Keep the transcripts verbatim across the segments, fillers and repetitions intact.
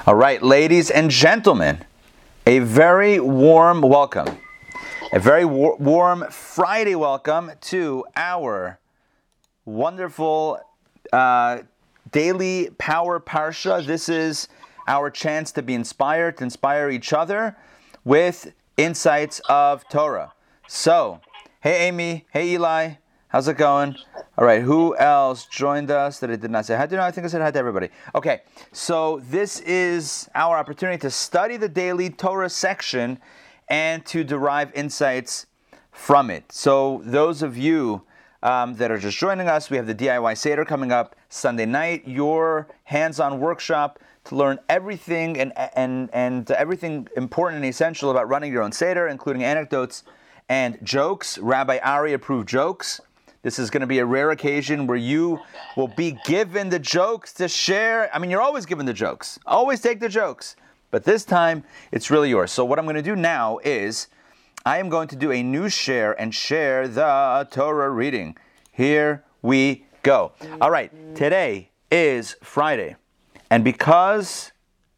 All right, ladies and gentlemen, a very warm welcome, a very war- warm Friday welcome to our wonderful uh, daily power parsha. This is our chance to be inspired, to inspire each other with insights of Torah. So, hey Amy, hey Eli, how's it going? All right, who else joined us that I did not say hi to? No, I think I said hi to everybody. Okay, so this is our opportunity to study the daily Torah section and to derive insights from it. So those of you um, that are just joining us, we have the D I Y Seder coming up Sunday night, your hands-on workshop to learn everything and and and everything important and essential about running your own Seder, including anecdotes and jokes, Rabbi Ari approved jokes. This is going to be a rare occasion where you will be given the jokes to share. I mean, you're always given the jokes. Always take the jokes. But this time, it's really yours. So what I'm going to do now is I am going to do a new share and share the Torah reading. Here we go. All right, today is Friday. And because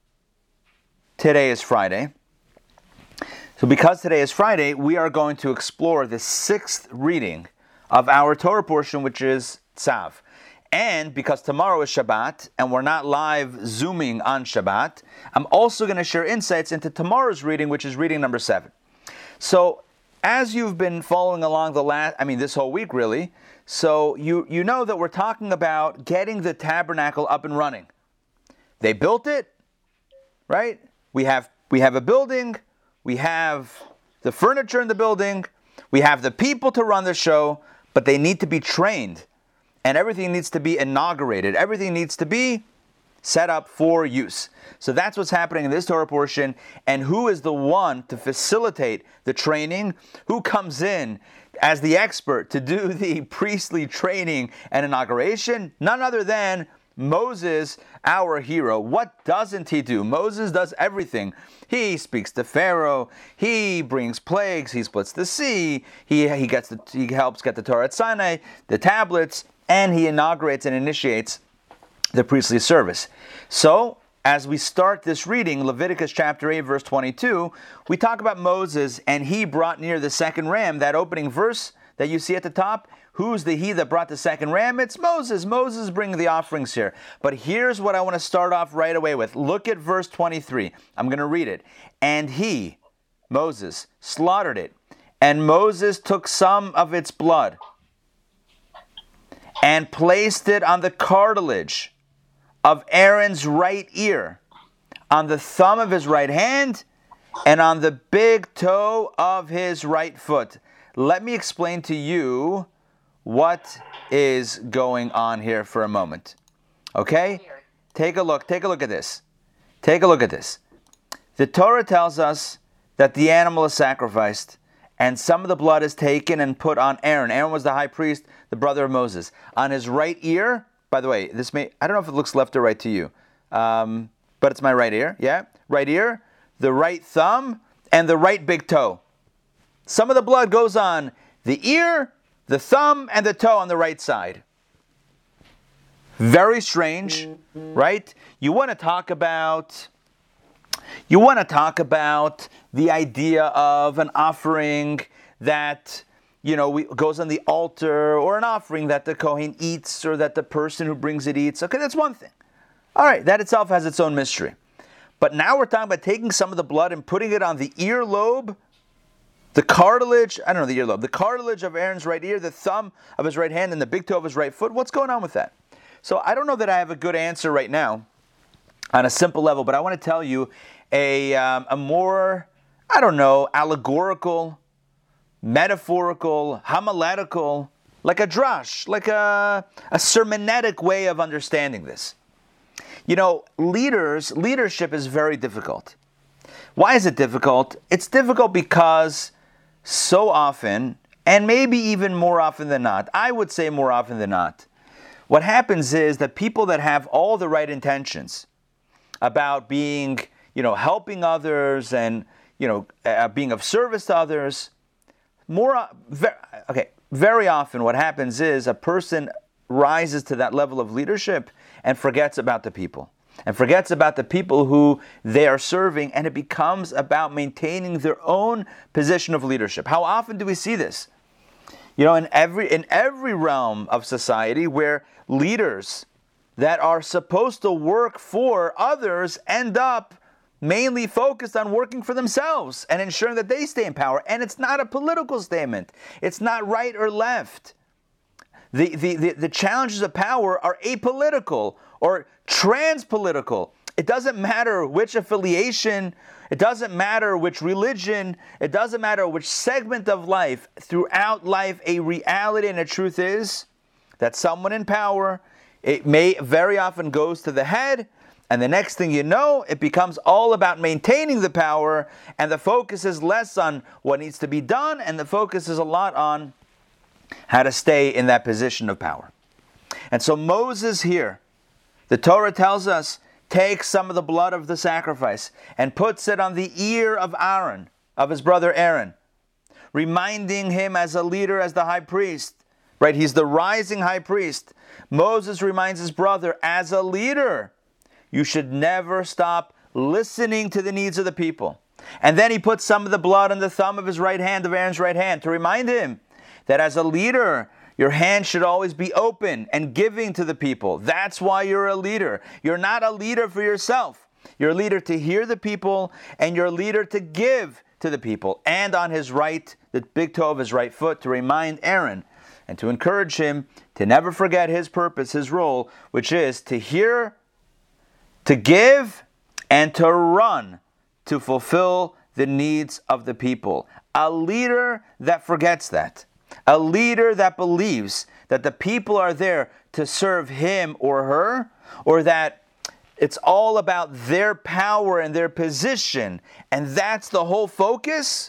today is Friday, so because today is Friday, we are going to explore the sixth reading of our Torah portion, which is Tzav. And because tomorrow is Shabbat, and we're not live Zooming on Shabbat, I'm also going to share insights into tomorrow's reading, which is reading number seven. So, as you've been following along the last, I mean this whole week really, so you, you know that we're talking about getting the tabernacle up and running. They built it, right? We have we have a building, we have the furniture in the building, we have the people to run the show, but they need to be trained. And everything needs to be inaugurated. Everything needs to be set up for use. So that's what's happening in this Torah portion. And who is the one to facilitate the training? Who comes in as the expert to do the priestly training and inauguration? None other than Moses, our hero. What doesn't he do? Moses does everything. He speaks to Pharaoh. He brings plagues. He splits the sea. He he gets the, he helps get the Torah at Sinai, the tablets, and he inaugurates and initiates the priestly service. So, as we start this reading, Leviticus chapter eight, verse twenty-two, we talk about Moses, and he brought near the second ram. That opening verse that you see at the top, who's the he that brought the second ram? It's Moses. Moses bringing the offerings here. But here's what I want to start off right away with. Look at verse twenty-three. I'm going to read it. And he, Moses, slaughtered it. And Moses took some of its blood and placed it on the cartilage of Aaron's right ear, on the thumb of his right hand, and on the big toe of his right foot. Let me explain to you what is going on here for a moment. Okay? Take a look. Take a look at this. Take a look at this. The Torah tells us that the animal is sacrificed and some of the blood is taken and put on Aaron. Aaron was the high priest, the brother of Moses. On his right ear, by the way, this may, I don't know if it looks left or right to you, um, but it's my right ear, yeah? Right ear, the right thumb, and the right big toe. Some of the blood goes on the ear, the thumb, and the toe on the right side. Very strange, right? You want to talk about, you want to talk about the idea of an offering that, you know, we, goes on the altar, or an offering that the Kohen eats, or that the person who brings it eats. Okay, that's one thing. All right, that itself has its own mystery. But now we're talking about taking some of the blood and putting it on the earlobe, the cartilage, I don't know the earlobe, the cartilage of Aaron's right ear, the thumb of his right hand, and the big toe of his right foot. What's going on with that? So I don't know that I have a good answer right now on a simple level, but I want to tell you a, um, a more, I don't know, allegorical, metaphorical, homiletical, like a drash, like a, a sermonetic way of understanding this. You know, leaders, leadership is very difficult. Why is it difficult? It's difficult because so often, and maybe even more often than not, I would say more often than not, what happens is that people that have all the right intentions about being, you know, helping others and, you know, uh, being of service to others, more, very, okay, very often what happens is a person rises to that level of leadership and forgets about the people. and forgets about the people who they are serving, and it becomes about maintaining their own position of leadership. How often do we see this? You know, in every in every realm of society where leaders that are supposed to work for others end up mainly focused on working for themselves and ensuring that they stay in power. And it's not a political statement. It's not right or left. The, the, the, the challenges of power are apolitical or transpolitical. It doesn't matter which affiliation, it doesn't matter which religion, it doesn't matter which segment of life. Throughout life, a reality and a truth is that someone in power, it may very often goes to the head, and the next thing you know, it becomes all about maintaining the power, and the focus is less on what needs to be done, and the focus is a lot on how to stay in that position of power. And so Moses here, the Torah tells us, takes some of the blood of the sacrifice and puts it on the ear of Aaron, of his brother Aaron, reminding him as a leader, as the high priest, right? He's the rising high priest. Moses reminds his brother, as a leader, you should never stop listening to the needs of the people. And then he puts some of the blood on the thumb of his right hand, of Aaron's right hand, to remind him that as a leader, your hand should always be open and giving to the people. That's why you're a leader. You're not a leader for yourself. You're a leader to hear the people, and you're a leader to give to the people. And on his right, the big toe of his right foot, to remind Aaron and to encourage him to never forget his purpose, his role, which is to hear, to give, and to run to fulfill the needs of the people. A leader that forgets that. A leader that believes that the people are there to serve him or her, or that it's all about their power and their position, and that's the whole focus,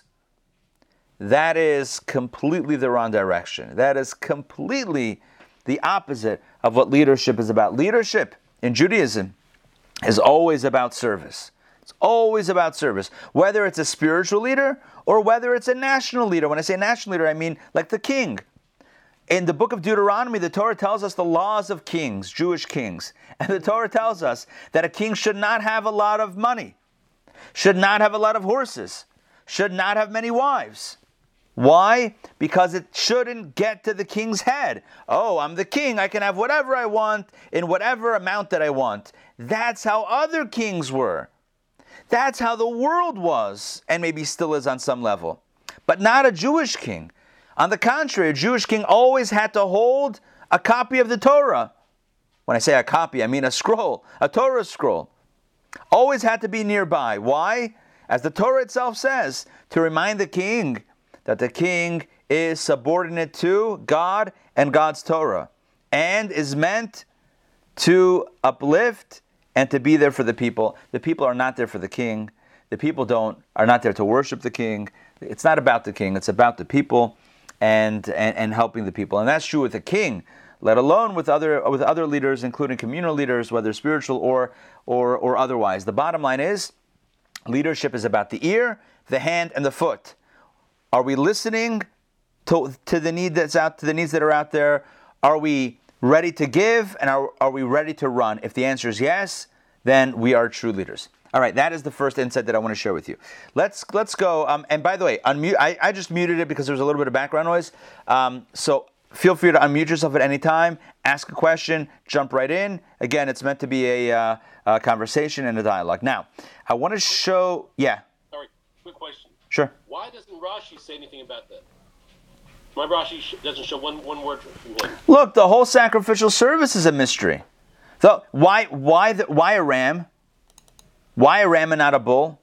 that is completely the wrong direction. That is completely the opposite of what leadership is about. Leadership in Judaism is always about service. It's always about service, whether it's a spiritual leader or whether it's a national leader. When I say national leader, I mean like the king. In the book of Deuteronomy, the Torah tells us the laws of kings, Jewish kings. And the Torah tells us that a king should not have a lot of money, should not have a lot of horses, should not have many wives. Why? Because it shouldn't get to the king's head. Oh, I'm the king. I can have whatever I want in whatever amount that I want. That's how other kings were. That's how the world was, and maybe still is on some level. But not a Jewish king. On the contrary, a Jewish king always had to hold a copy of the Torah. When I say a copy, I mean a scroll, a Torah scroll. Always had to be nearby. Why? As the Torah itself says, to remind the king that the king is subordinate to God and God's Torah, and is meant to uplift and to be there for the people. The people are not there for the king. The people don't are not there to worship the king. It's not about the king. It's about the people and, and, and helping the people. And that's true with the king, let alone with other with other leaders, including communal leaders, whether spiritual or or or otherwise. The bottom line is, leadership is about the ear, the hand, and the foot. Are we listening to, to the need that's out to the needs that are out there? Are we ready to give, and are, are we ready to run? If the answer is yes, then we are true leaders. All right, that is the first insight that I want to share with you. Let's let's go. Um, and by the way, unmute. I, I just muted it because there was a little bit of background noise. Um, so feel free to unmute yourself at any time. Ask a question. Jump right in. Again, it's meant to be a, uh, a conversation and a dialogue. Now, I want to show. Yeah. Sorry, quick question. Sure. Why doesn't Rashi say anything about that? My Rashi doesn't show one, one word from him. Look, the whole sacrificial service is a mystery. So why why the, why a ram? Why a ram and not a bull?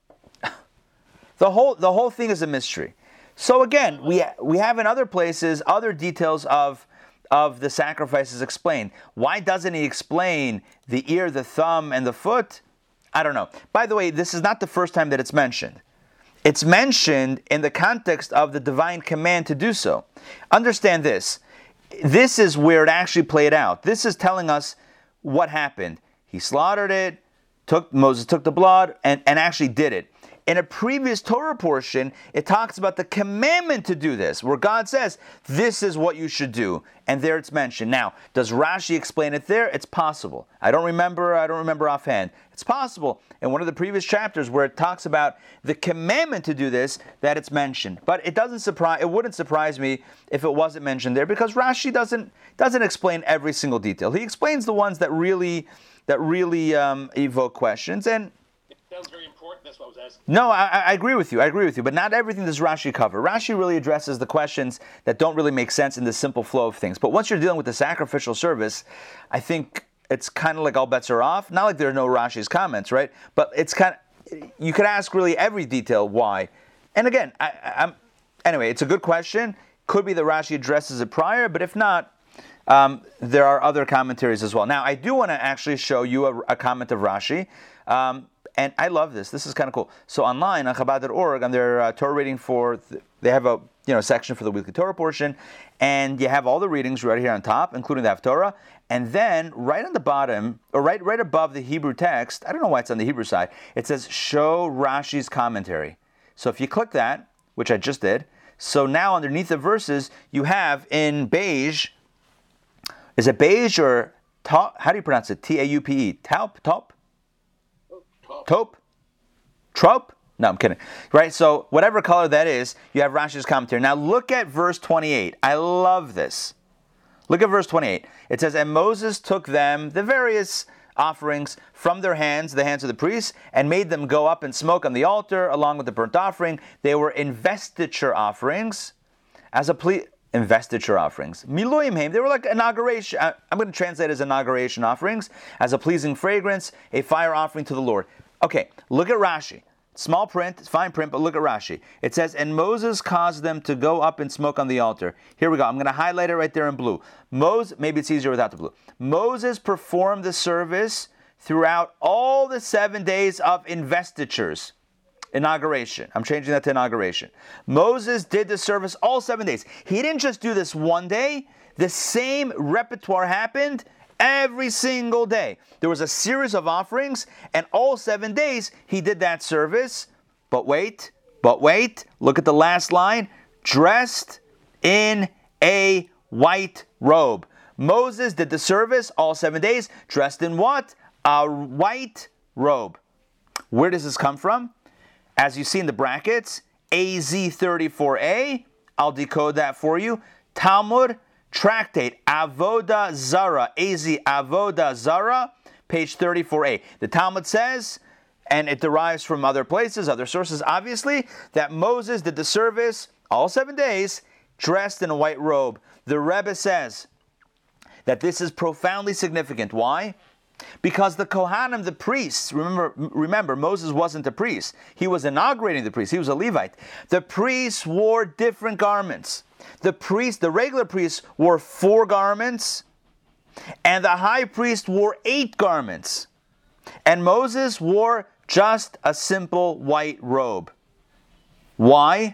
The whole the whole thing is a mystery. So again, we we have in other places other details of of the sacrifices explained. Why doesn't he explain the ear, the thumb, and the foot? I don't know. By the way, this is not the first time that it's mentioned. It's mentioned in the context of the divine command to do so. Understand this. This is where it actually played out. This is telling us what happened. He slaughtered it, took Moses took the blood, and, and actually did it. in a previous Torah portion, it talks about the commandment to do this, where God says, this is what you should do. And there it's mentioned. Now, does Rashi explain it there? It's possible. I don't remember, I don't remember offhand. It's possible in one of the previous chapters where it talks about the commandment to do this, that it's mentioned. But it doesn't surprise, it wouldn't surprise me if it wasn't mentioned there, because Rashi doesn't doesn't explain every single detail. He explains the ones that really that really um, evoke questions. And it sounds very important. That's what I was asking. No, I, I agree with you. I agree with you. But not everything does Rashi cover. Rashi really addresses the questions that don't really make sense in the simple flow of things. But once you're dealing with the sacrificial service, I think it's kind of like all bets are off. Not like there are no Rashi's comments, right? But it's kind of, you could ask really every detail why. And again, I, I'm anyway, it's a good question. Could be that Rashi addresses it prior, but if not, um, there are other commentaries as well. Now, I do want to actually show you a, a comment of Rashi. Um, And I love this. This is kind of cool. So online on Chabad dot org, on their uh, Torah reading for, th- they have a you know section for the weekly Torah portion, and you have all the readings right here on top, including the Haftorah, and then right on the bottom, or right right above the Hebrew text, I don't know why it's on the Hebrew side, it says Show Rashi's Commentary. So if you click that, which I just did, so now underneath the verses, you have in beige, is it beige or taupe? How do you pronounce it? T A U P E. Taupe? Taupe? Taupe? Trope? No, I'm kidding. Right, so whatever color that is, you have Rashi's commentary. Now look at verse twenty-eight. I love this. Look at verse twenty-eight. It says, and Moses took them, the various offerings, from their hands, the hands of the priests, and made them go up and smoke on the altar, along with the burnt offering. They were investiture offerings, as a plea... Investiture offerings. Miluim heim, they were like inauguration, I'm going to translate as inauguration offerings, as a pleasing fragrance, a fire offering to the Lord. Okay, look at Rashi. Small print, it's fine print, but look at Rashi. It says, and Moses caused them to go up and smoke on the altar. Here we go. I'm going to highlight it right there in blue. Moses, maybe it's easier without the blue. Moses performed the service throughout all the seven days of investitures. Inauguration. I'm changing that to inauguration. Moses did the service all seven days. He didn't just do this one day. The same repertoire happened every single day. There was a series of offerings, and all seven days he did that service. But wait, but wait, look at the last line. Dressed in a white robe. Moses did the service all seven days, dressed in what? A white robe. Where does this come from? As you see in the brackets, A Z thirty-four A, I'll decode that for you. Talmud, Tractate, Avoda Zara, A Z Avoda Zara, page thirty-four A. The Talmud says, and it derives from other places, other sources, obviously, that Moses did the service all seven days, dressed in a white robe. The Rebbe says that this is profoundly significant. Why? Because the Kohanim, the priests, remember, remember, Moses wasn't a priest. He was inaugurating the priest. He was a Levite. The priests wore different garments. The priest, the regular priests, wore four garments, and the high priest wore eight garments. And Moses wore just a simple white robe. Why?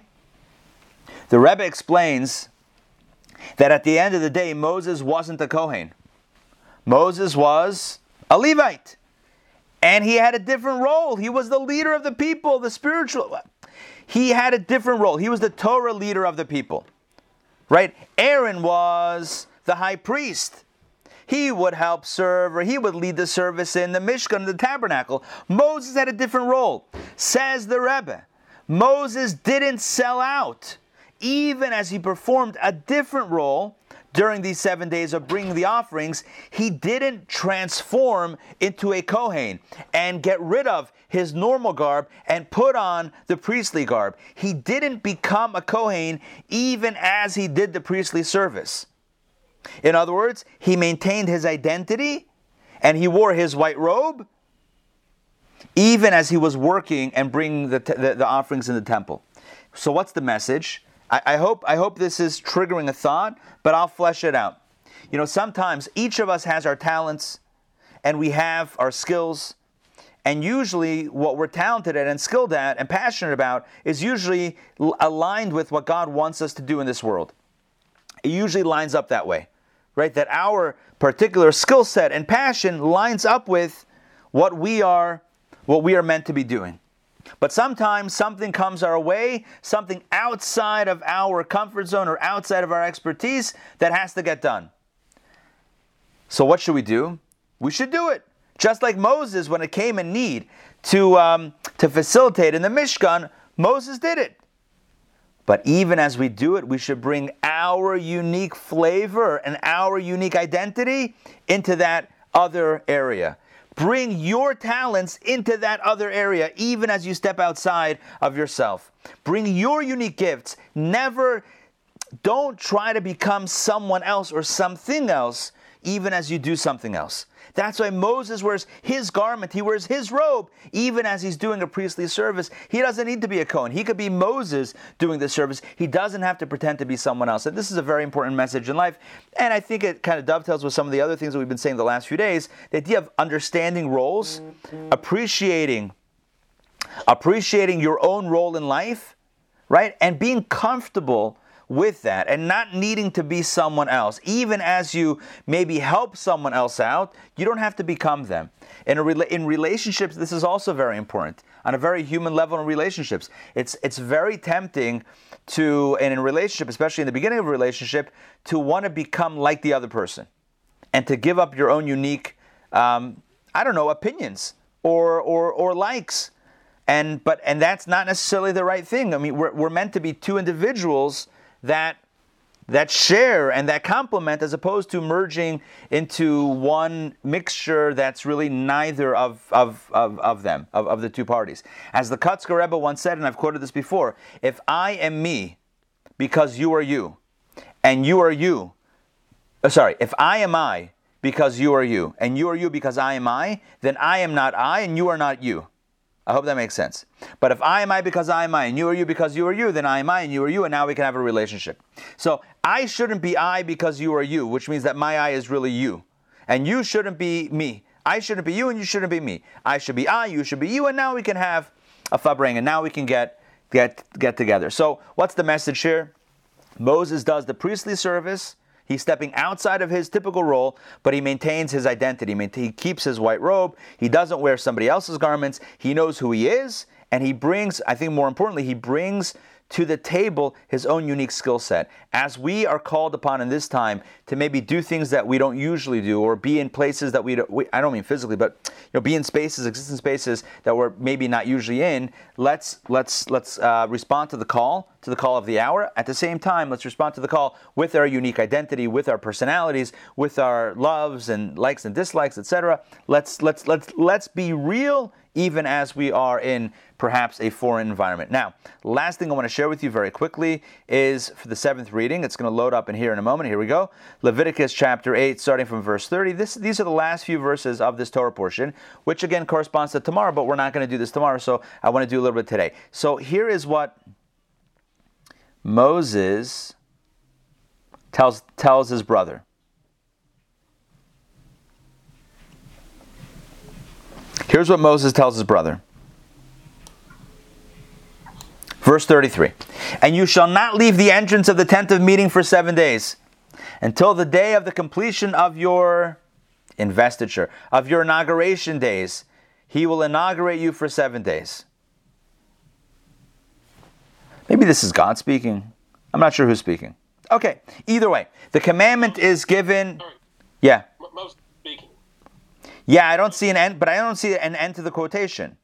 The Rebbe explains that at the end of the day, Moses wasn't a Kohen. Moses was a Levite. And he had a different role. He was the leader of the people, the spiritual. He had a different role. He was the Torah leader of the people. Right? Aaron was the high priest. He would help serve, or he would lead the service in the Mishkan, the tabernacle. Moses had a different role. Says the Rebbe, Moses didn't sell out, even as he performed a different role during these seven days of bringing the offerings. He didn't transform into a Kohen and get rid of his normal garb and put on the priestly garb. He didn't become a Kohen even as he did the priestly service. In other words, he maintained his identity and he wore his white robe even as he was working and bringing the, the, the offerings in the temple. So what's the message? I, I hope I hope this is triggering a thought, but I'll flesh it out. You know, sometimes each of us has our talents and we have our skills, and usually what we're talented at and skilled at and passionate about is usually aligned with what God wants us to do in this world. It usually lines up that way, right? That our particular skill set and passion lines up with what we are, what we are meant to be doing. But sometimes something comes our way, something outside of our comfort zone or outside of our expertise that has to get done. So what should we do? We should do it. Just like Moses, when it came in need to, um, to facilitate in the Mishkan, Moses did it. But even as we do it, we should bring our unique flavor and our unique identity into that other area. Bring your talents into that other area, even as you step outside of yourself. Bring your unique gifts. Never, don't try to become someone else or something else, even as you do something else. That's why Moses wears his garment, he wears his robe, even as he's doing a priestly service. He doesn't need to be a Kohen. He could be Moses doing the service. He doesn't have to pretend to be someone else. And this is a very important message in life. And I think it kind of dovetails with some of the other things that we've been saying the last few days. The idea of understanding roles, mm-hmm. appreciating, appreciating your own role in life, right? And being comfortable with that and not needing to be someone else. Even as you maybe help someone else out, you don't have to become them. In, a rela- in relationships, this is also very important. On a very human level in relationships, it's it's very tempting to, and in a relationship, especially in the beginning of a relationship, to want to become like the other person and to give up your own unique, um, I don't know, opinions or or or likes. And but and that's not necessarily the right thing. I mean, we're we're meant to be two individuals that that share and that complement, as opposed to merging into one mixture that's really neither of of of, of them, of, of the two parties. As the Kotzker Rebbe once said, and I've quoted this before, if I am me because you are you, and you are you, uh, sorry, if I am I because you are you, and you are you because I am I, then I am not I and you are not you. I hope that makes sense. But if I am I because I am I, and you are you because you are you, then I am I and you are you, and now we can have a relationship. So I shouldn't be I because you are you, which means that my I is really you. And you shouldn't be me. I shouldn't be you and you shouldn't be me. I should be I, you should be you, and now we can have a fabring, and now we can get, get, get together. So what's the message here? Moses does the priestly service. He's stepping outside of his typical role, but he maintains his identity. He keeps his white robe. He doesn't wear somebody else's garments. He knows who he is, and he brings, I think more importantly, he brings to the table his own unique skill set. As we are called upon in this time to maybe do things that we don't usually do, or be in places that we, don't, we I don't mean physically, but you know, be in spaces, existing spaces that we're maybe not usually in. Let's let's let's uh, respond to the call, to the call of the hour. At the same time, let's respond to the call with our unique identity, with our personalities, with our loves and likes and dislikes, et cetera. Let's let's let's let's be real, even as we are in perhaps a foreign environment. Now, last thing I want to share with you very quickly is for the seventh reading. It's going to load up in here in a moment. Here we go. Leviticus chapter eight, starting from verse thirty. This, these are the last few verses of this Torah portion, which again corresponds to tomorrow, but we're not going to do this tomorrow, so I want to do a little bit today. So here is what Moses tells, tells his brother. Here's what Moses tells his brother. Verse thirty-three. And you shall not leave the entrance of the tent of meeting for seven days, until the day of the completion of your investiture, of your inauguration days. He will inaugurate you for seven days. Maybe this is God speaking. I'm not sure who's speaking. Okay, either way, the commandment is given. Yeah. Moses speaking. Yeah, I don't see an end, but I don't see an end to the quotation.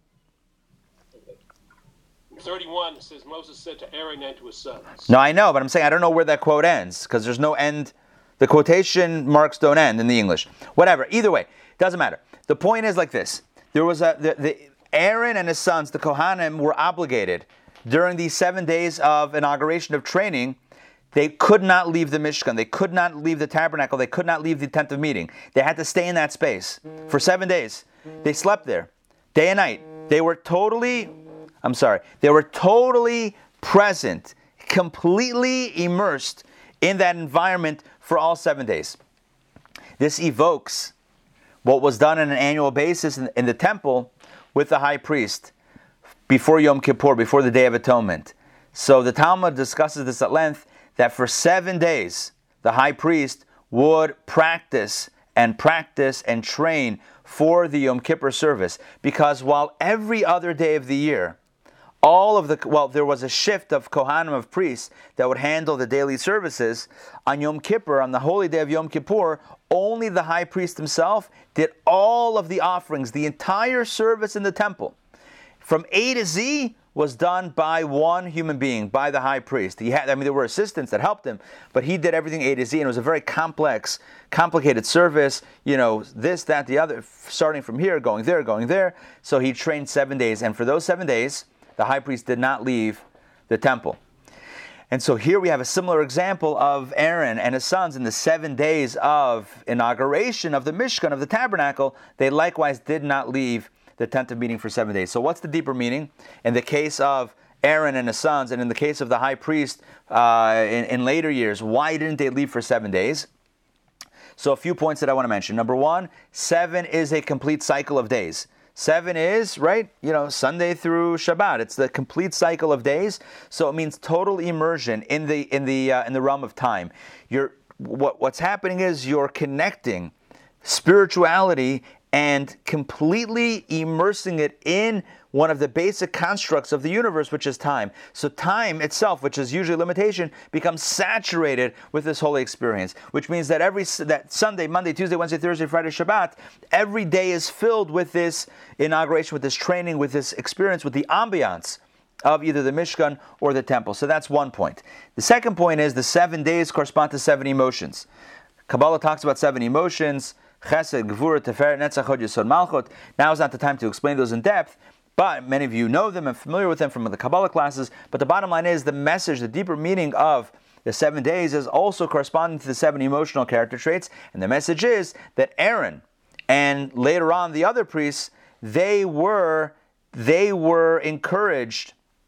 thirty-one says Moses said to Aaron and to his sons. No, I know, but I'm saying I don't know where that quote ends, because there's no end. The quotation marks don't end in the English. Whatever. Either way, doesn't matter. The point is like this. There was a the, the Aaron and his sons, the Kohanim, were obligated during these seven days of inauguration of training. They could not leave the Mishkan. They could not leave the tabernacle. They could not leave the tent of meeting. They had to stay in that space for seven days. They slept there, day and night. They were totally, I'm sorry, they were totally present, completely immersed in that environment for all seven days. This evokes what was done on an annual basis in, in the temple with the high priest before Yom Kippur, before the Day of Atonement. So the Talmud discusses this at length, that for seven days, the high priest would practice and practice and train for the Yom Kippur service. Because while every other day of the year, all of the, well, there was a shift of Kohanim, of priests, that would handle the daily services. On Yom Kippur, on the holy day of Yom Kippur, only the high priest himself did all of the offerings, the entire service in the temple. From A to Z was done by one human being, by the high priest. He had, I mean, there were assistants that helped him, but he did everything A to Z, and it was a very complex, complicated service. You know, this, that, the other, starting from here, going there, going there. So he trained seven days, and for those seven days, the high priest did not leave the temple. And so here we have a similar example of Aaron and his sons in the seven days of inauguration of the Mishkan, of the tabernacle. They likewise did not leave the tent of meeting for seven days. So what's the deeper meaning? In the case of Aaron and his sons, and in the case of the high priest uh, in, in later years, why didn't they leave for seven days? So a few points that I want to mention. Number one, seven is a complete cycle of days. Seven is, right, you know, Sunday through Shabbat. It's the complete cycle of days. So it means total immersion in the in the uh, in the realm of time. You're what what's happening is you're connecting spirituality and completely immersing it in one of the basic constructs of the universe, which is time. So time itself, which is usually a limitation, becomes saturated with this holy experience, which means that every that Sunday, Monday, Tuesday, Wednesday, Thursday, Friday, Shabbat, every day is filled with this inauguration, with this training, with this experience, with the ambiance of either the Mishkan or the temple. So that's one point. The second point is the seven days correspond to seven emotions. Kabbalah talks about seven emotions: Chesed, Gevurah, Tiferet, Netzach, Hod, Yesod, Malchut. Now is not the time to explain those in depth, but many of you know them and familiar with them from the Kabbalah classes. But the bottom line is the message, the deeper meaning of the seven days is also corresponding to the seven emotional character traits. And the message is that Aaron and later on the other priests, they were they were encouraged,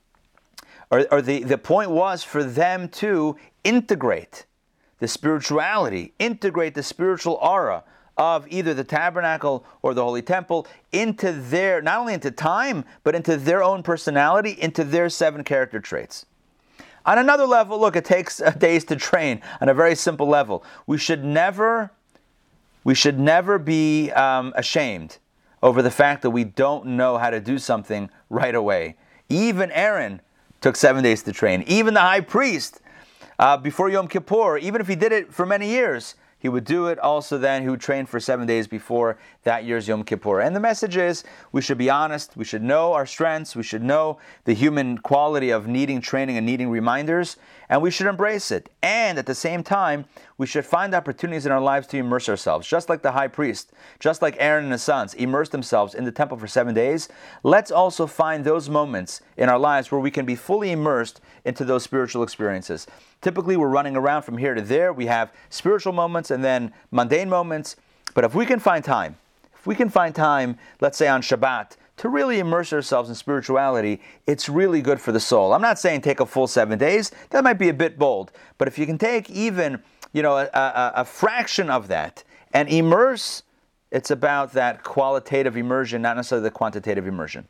or, or the, the point was for them to integrate the spirituality, integrate the spiritual aura of either the tabernacle or the holy temple into their, not only into time, but into their own personality, into their seven character traits. On another level, look, it takes days to train on a very simple level. We should never, we should never be um, ashamed over the fact that we don't know how to do something right away. Even Aaron took seven days to train. Even the high priest, uh, before Yom Kippur, even if he did it for many years, he would do it also then. He would train for seven days before that year's Yom Kippur. And the message is, we should be honest. We should know our strengths. We should know the human quality of needing training and needing reminders. And we should embrace it. And at the same time, we should find opportunities in our lives to immerse ourselves. Just like the high priest, just like Aaron and his sons immersed themselves in the temple for seven days, let's also find those moments in our lives where we can be fully immersed into those spiritual experiences. Typically, we're running around from here to there. We have spiritual moments and then mundane moments. But if we can find time, if we can find time, let's say on Shabbat, to really immerse ourselves in spirituality, it's really good for the soul. I'm not saying take a full seven days. That might be a bit bold. But if you can take even, you know, a, a, a fraction of that and immerse, it's about that qualitative immersion, not necessarily the quantitative immersion.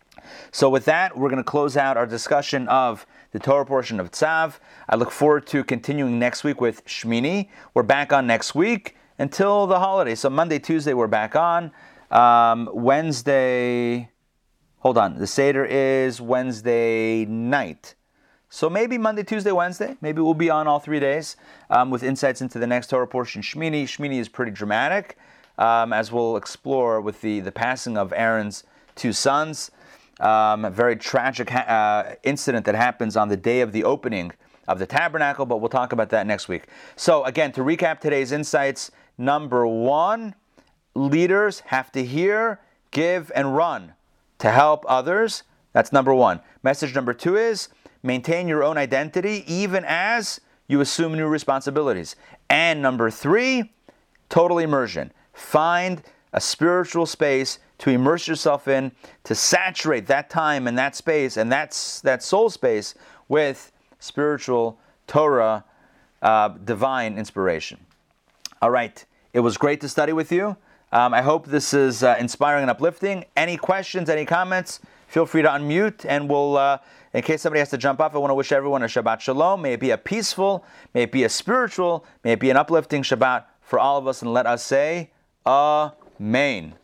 So with that, we're going to close out our discussion of the Torah portion of Tzav. I look forward to continuing next week with Shmini. We're back on next week until the holidays. So Monday, Tuesday, we're back on. Um, Wednesday, hold on, the Seder is Wednesday night. So maybe Monday, Tuesday, Wednesday, maybe we'll be on all three days um, with insights into the next Torah portion, Shmini. Shmini is pretty dramatic, um, as we'll explore with the, the passing of Aaron's two sons. Um, a very tragic ha- uh, incident that happens on the day of the opening of the tabernacle, but we'll talk about that next week. So again, to recap today's insights, number one, leaders have to hear, give, and run to help others. That's number one. Message number two is maintain your own identity even as you assume new responsibilities. And number three, total immersion. Find a spiritual space to immerse yourself in, to saturate that time and that space and that's that soul space with spiritual Torah, uh, divine inspiration. All right, it was great to study with you. Um, I hope this is uh, inspiring and uplifting. Any questions, any comments, feel free to unmute, and we'll, uh, in case somebody has to jump off, I want to wish everyone a Shabbat Shalom. May it be a peaceful, may it be a spiritual, may it be an uplifting Shabbat for all of us, and let us say, Amen.